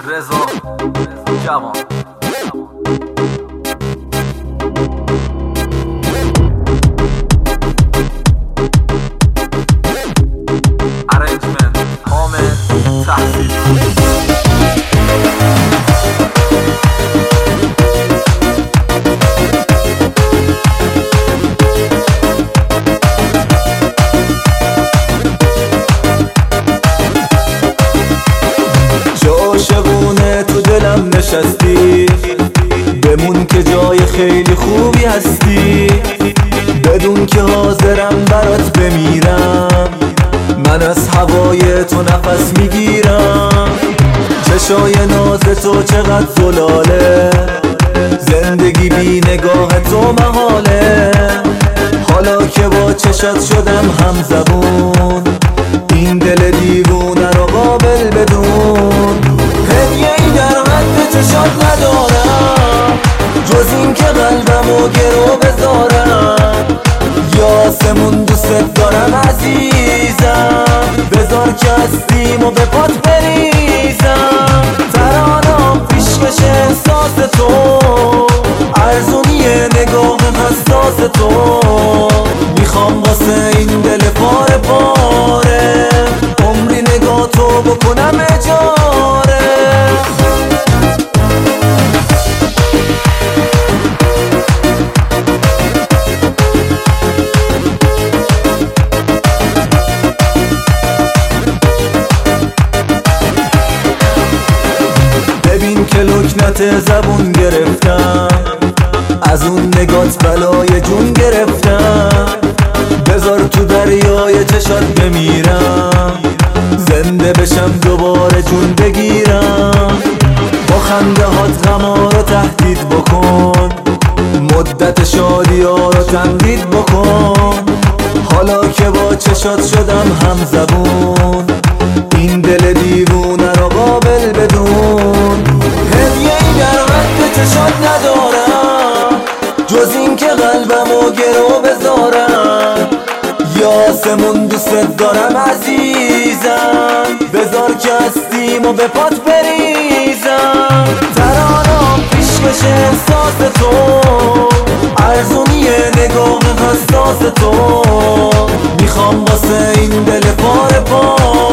رضا جوان. ارنجمنت حامد تحصیل. عاشقونه تو دلم نشستی، بمون که جای خیلی خوبی هستی. بدون که حاضرم برات بمیرم، من از هوای تو نفس میگیرم. چشای ناز تو چقدر زلاله، زندگی بی نگاه تو محاله. حالا که با چشات شدم هم زبون، این دل دیوونه رو قابل بدون. هدیه ای در حد چشات ندارم، جز این که قلبمو گرو بذارم. یاسمون دوست دارم عزیزم، بذار که هستیم و به پات بریزم. ترانم پیشکش احساس تو، ارزونی نگاه حساس تو. میخوام واسه این دل پاره پاره، عمری نگاه تو بکنم اجاره. ببین که لکنت زبون گرفتم، از اون نگات بلای جون گرفتم. بذار تو دریای چشات بمیرم، زنده بشم دوباره جون بگیرم. با خنده هات غما رو تهدید بکن، مدت شادی ها رو تمدید بکن. حالا که با چشات شدم هم زبون، این دل دیوونه رو قابل بدون. هدیه ای در حد چشات ندارم، جز این که قلبمو گرو بذارم. یاسمون دوست دارم عزیزم، بذار که هستیم و به پات بریزم. ترانم پیشکش احساس تو، ارزونی نگاه حساس تو. میخوام واسه این دل پاره پاره